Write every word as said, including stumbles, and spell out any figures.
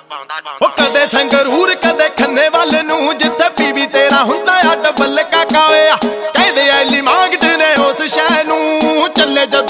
ਉਹ ਕਦੇ ਸੰਗਰੂਰ ਕਦੇ ਖੰਨੇ ਵੱਲ ਨੂੰ ਜਿੱਥੇ ਪੀਵੀ ਤੇਰਾ ਹੁੰਦਾ ਆ ਡਬਲ ਕਾਕਾ ਓਏ ਕਹਿੰਦੇ ਐਲੀ ਮਾਂਗਟ ਨੇ ਉਸ ਸ਼ਹਿਰ ਨੂੰ ਚੱਲੇ ਜਦ